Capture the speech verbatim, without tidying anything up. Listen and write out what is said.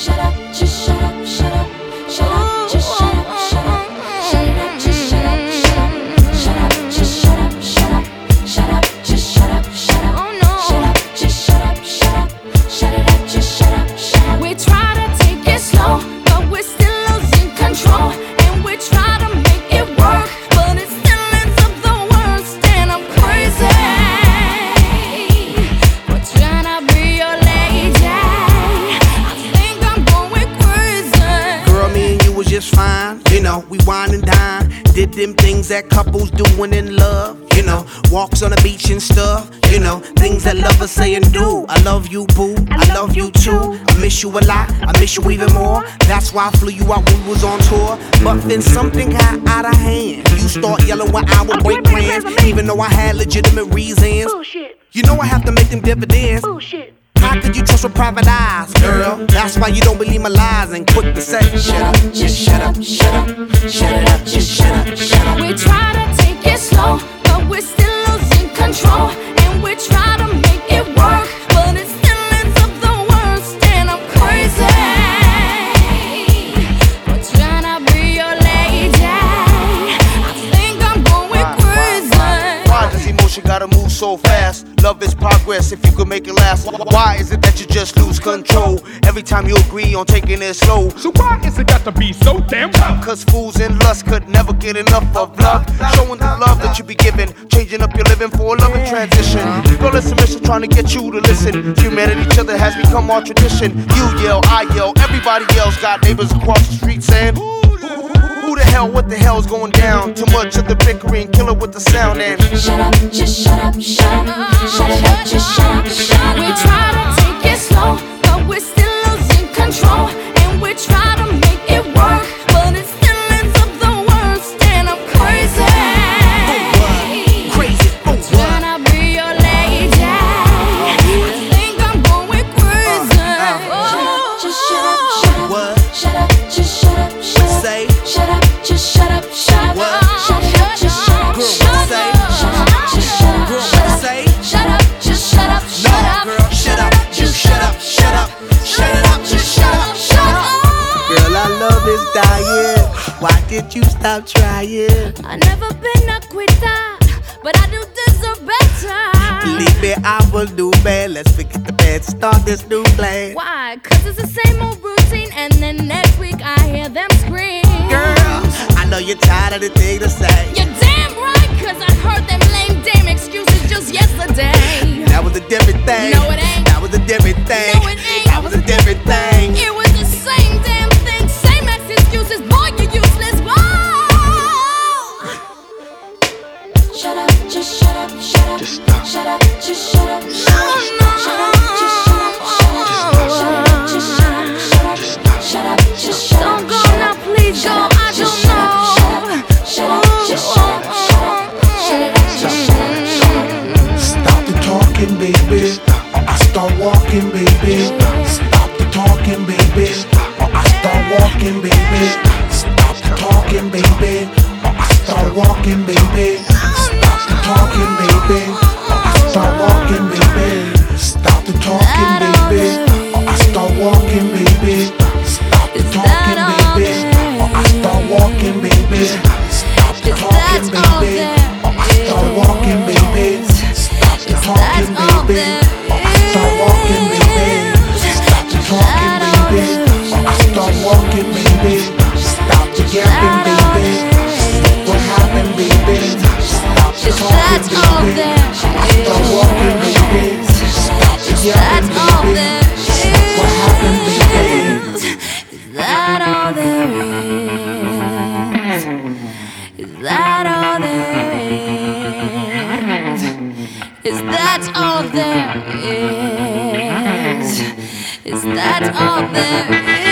shut up, just shut up, shut up, shut up, just shut up, shut up, shut it up, just shut up, shut up, shut up, just shut up, shut up, shut up, just shut up, shut up, shut up, just shut up, shut up, shut it up, just shut up, shut up. We try to take it slow, but we're still losing control, and we try to make it work, but it still ends up the worst, and I'm crazy. We're trying to be your lady. I think I'm going crazy. Girl, me and you was just fine. You know, we wine and dine. Did them things that couples doing in love. You know, walks on the beach and stuff. You know, things that lovers say and do. I love you, boo. I love you too. I miss you a lot. I miss you even more. That's why I flew you out when we was on tour. But then something got out of hand. You start yelling when I would break plans, even though I had legitimate reasons. Bullshit. You know I have to make them dividends. Bullshit. How could you trust with private eyes, girl? That's why you don't believe my lies and quick to say, shut up, just shut up, shut up, shut it up, just shut up, shut up. We try to take it slow, but we're still losing control, and we try to make it work, but it still ends up the worst, and I'm crazy. We're trying to be your lady. I think I'm going crazy. Why does emotion gotta move so fast? Love is progress if you could make it last. Why is it that you just lose control every time you agree on taking it slow? So why is it got to be so damn tough? Cause fools in lust could never get enough of love. Showing the love that you be giving, changing up your living for a loving transition. Girl, it's a mission trying to get you to listen. Humanity, each other has become our tradition. You yell, I yell, everybody else. Got neighbors across the street saying, who the hell, what the hell's going down? Too much of the bickering, kill it with the sound and Shut up, just shut up, shut up, shut it up, just shut up, shut up. We try to take it slow, but we're still losing control, and we try to make it work, but it still ends up the worst, and I'm crazy. Crazy, oh what? Trying to be your lady. I think I'm going crazy. Just shut up, shut up, What? shut up, just shut up, shut up. Say, Shut up, just shut up, shut up. What? Shut it up, just shut up, Girl, shut up. say. Shut up, just shut up, Girl, shut up. say. Shut up, just shut up, shut no, up. girl, shut up, you shut up, shut up, shut it up, just shut up, shut up. Girl, our love is dying. Why did you stop trying? I've never been a quitter, but I do deserve better. Believe me, I will do bad. Let's forget the bad, start this new plan. Why? Cause it's the same old routine, and then next week I hear them scream. Girl, I know you're tired of the thing to say. You're damn right, cause I heard them lame damn excuses just yesterday. That was a different thing. No, it ain't. That was a different thing. No, it ain't. That was a different thing. It was the same damn thing, same ex excuses. Boy, you useless. Whoa. Shut up, just shut up, shut up. Just stop. Shut up, just shut up. Shut up, shut up, just shut up. Shut up, just shut up, shut up. Shut up, just shut up. Don't go now, please go. I don't know. Shut up, just shut up, shut up. Shut it up, just shut up, shut up. Stop the talking, baby, or I start walking, baby. Stop the talking, baby, or I start walking, baby. Stop the talking, baby, or I start walking, baby. Stop the talking, baby, or I start walking, baby. Stop the talking, baby, or I start walking, baby. Stop the talking, baby, or I start walking, baby. Stop the talking, baby, or I start walking, baby. Stop the talking, baby, or I start walking, baby. Stop the talking, baby, or I start walking, baby. Stop the yapping, baby. What happened, baby? Stop the talking, baby, or I start walking, baby. Stop the yapping, baby. What happened, baby? Is that all there is? Is that all there is? Is that all there is? Is that all there is?